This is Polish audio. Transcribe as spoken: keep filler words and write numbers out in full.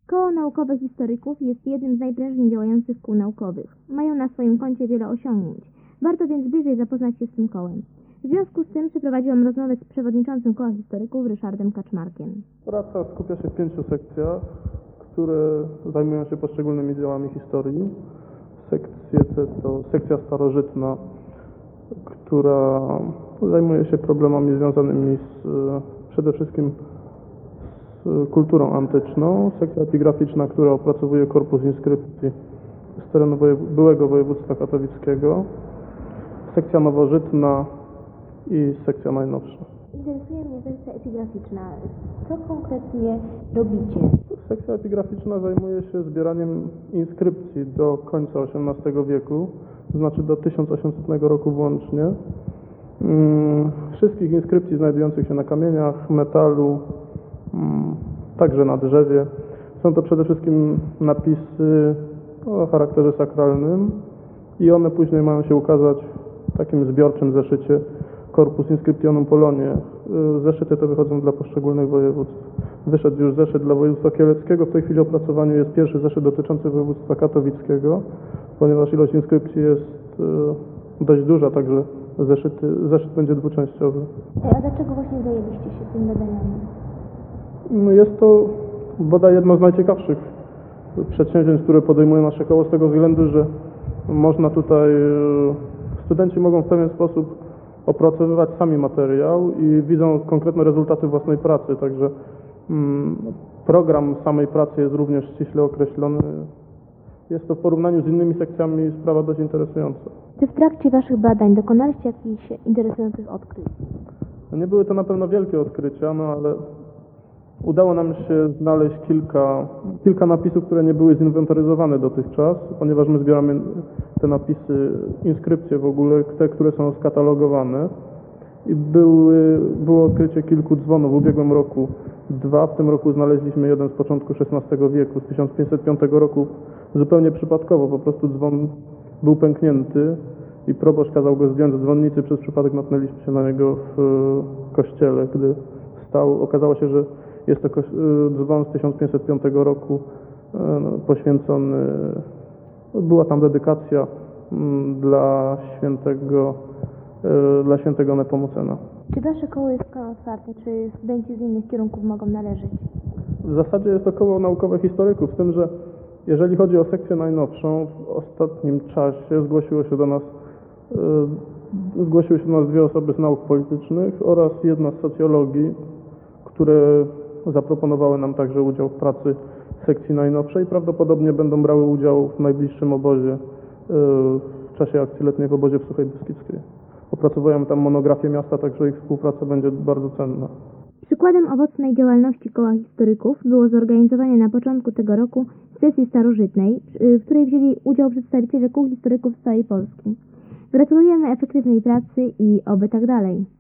Koło Naukowe Historyków jest jednym z najprężniej działających kół naukowych. Mają na swoim koncie wiele osiągnięć. Warto więc bliżej zapoznać się z tym kołem. W związku z tym przeprowadziłam rozmowę z przewodniczącym Koła Historyków Ryszardem Kaczmarkiem. Praca skupia się w pięciu sekcjach, które zajmują się poszczególnymi działami historii. Sekcje te to sekcja starożytna, która zajmuje się problemami związanymi z, przede wszystkim z kulturą antyczną. Sekcja epigraficzna, która opracowuje korpus inskrypcji z terenu wojew byłego województwa katowickiego. Sekcja nowożytna i sekcja najnowsza. Interesuje mnie sekcja epigraficzna. Co konkretnie robicie? Sekcja epigraficzna zajmuje się zbieraniem inskrypcji do końca osiemnastego wieku, to znaczy do tysiąc osiemsetnego roku włącznie. Wszystkich inskrypcji znajdujących się na kamieniach, metalu, także na drzewie. Są to przede wszystkim napisy o charakterze sakralnym i one później mają się ukazać w takim zbiorczym zeszycie Corpus Inscriptionum Poloniae. Zeszyty te wychodzą dla poszczególnych województw. Wyszedł już zeszyt dla województwa kieleckiego. W tej chwili w opracowaniu jest pierwszy zeszyt dotyczący województwa katowickiego, ponieważ ilość inskrypcji jest dość duża, także zeszyty, zeszyt będzie dwuczęściowy. A dlaczego właśnie zajęliście się tym badaniami? No jest to bodaj jedno z najciekawszych przedsięwzięć, które podejmuje nasze koło, z tego względu, że można tutaj, studenci mogą w pewien sposób opracowywać sami materiał i widzą konkretne rezultaty własnej pracy, także mm, program samej pracy jest również ściśle określony. Jest to w porównaniu z innymi sekcjami sprawa dość interesująca. Czy w trakcie Waszych badań dokonaliście jakichś interesujących odkryć? No nie były to na pewno wielkie odkrycia, no ale udało nam się znaleźć kilka, kilka napisów, które nie były zinwentaryzowane dotychczas, ponieważ my zbieramy te napisy, inskrypcje w ogóle, te, które są skatalogowane. I były, było odkrycie kilku dzwonów w ubiegłym roku. Dwa, w tym roku znaleźliśmy jeden z początku szesnastego wieku, z tysiąc pięćset piątego roku, zupełnie przypadkowo, po prostu dzwon był pęknięty i proboszcz kazał go zdjąć z dzwonnicy, przez przypadek natknęliśmy się na niego w kościele, gdy stał. Okazało się, że jest to dzwon z tysiąc pięćset piątego roku poświęcony, była tam dedykacja dla świętego, dla świętego Nepomucena. Czy Wasze koło jest koło otwarte, czy studenci z innych kierunków mogą należeć? W zasadzie jest to koło naukowe historyków, z tym, że jeżeli chodzi o sekcję najnowszą, w ostatnim czasie zgłosiło się do nas, zgłosiły się do nas dwie osoby z nauk politycznych oraz jedna z socjologii, które zaproponowały nam także udział w pracy sekcji najnowszej. Prawdopodobnie będą brały udział w najbliższym obozie, w czasie akcji letniej w obozie w Suchej Beskidzkiej. Opracowujemy tam monografię miasta, także ich współpraca będzie bardzo cenna. Przykładem owocnej działalności Koła Historyków było zorganizowanie na początku tego roku sesji starożytnej, w której wzięli udział przedstawiciele kół historyków z całej Polski. Gratulujemy efektywnej pracy i oby tak dalej.